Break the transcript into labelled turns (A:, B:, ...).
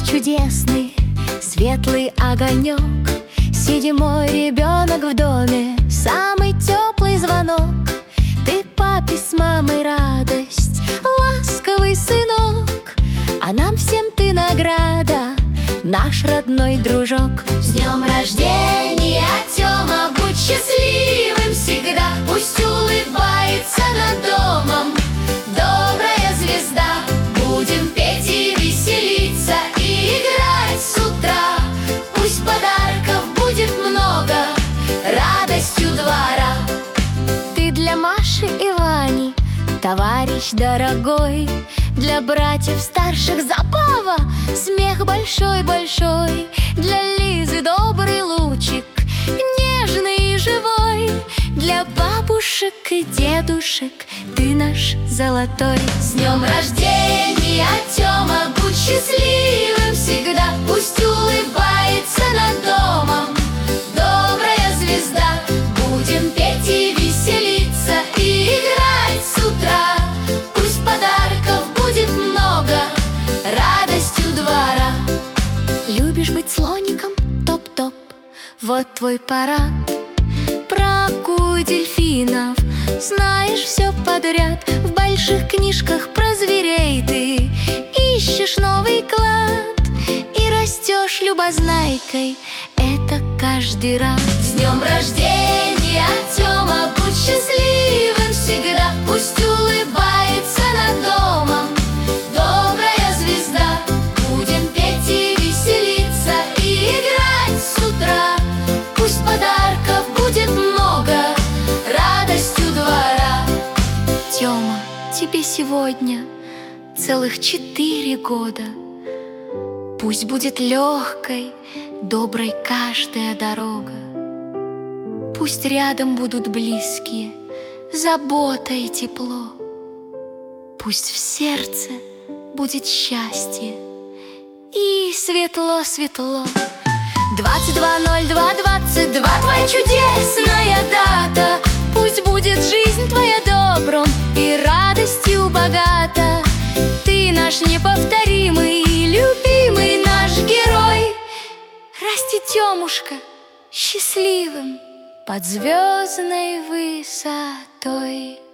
A: чудесный, светлый огонек. Седьмой ребенок в доме, самый теплый звонок. Ты папе с мамой радость, ласковый сынок. А нам всем ты награда, наш родной дружок. С днем рождения, Тёма, будь счастливым всегда. Пусть улыбается над домом добрая звезда. Будем петь и веселиться, и играть с утра. Пусть подарков будет много, радостью двора. Ты для Маши и Вани товарищ дорогой, для братьев старших забава, смех большой-большой, для Лизы добрый лучик, нежный и живой, для бабушек и дедушек ты наш золотой. С днем рождения, Тёма, будь счастливым всегда. Пусть улыбается над домом добрая звезда. Будем петь и веселиться, и играть с утра. Пусть подарков будет много, радостью двора. Любишь быть слоником? Топ-топ, вот твой парад. Про акул и дельфинов знаешь все подряд. В больших книжках про зверей ты ищешь новый клад. И растешь любознайкой, это каждый раз. С днем рождения, Тёма, будь счастливым всегда. Пусть улыбается над домом добрая звезда. Будем петь и веселиться, и играть с утра. Пусть подарков будет много, радостью двора. Тёма, тебе сегодня целых 4 года. Пусть будет легкой, доброй каждая дорога. Пусть рядом будут близкие, забота и тепло. Пусть в сердце будет счастье и светло-светло. 22.02.22, твоя чудесная дата. Пусть будет жизнь твоя добром и радостью богата. Ты наш неповторимый, любимый наш герой. Расти, Тёмушка, счастливым под звездной высотой.